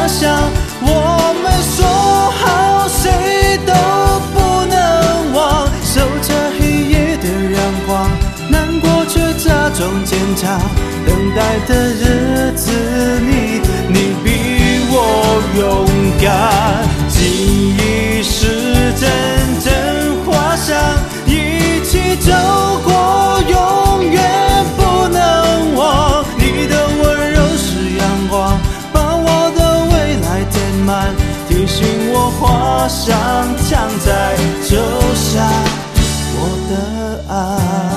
乡。我们说好谁都不能忘，守着黑夜的阳光，难过却假装坚强。等待的日子里，你比我勇敢。记忆是阵阵花香，一起走过，永远不能忘。你的温柔是阳光，把我的未来填满，提醒我花香藏在酒下我的爱。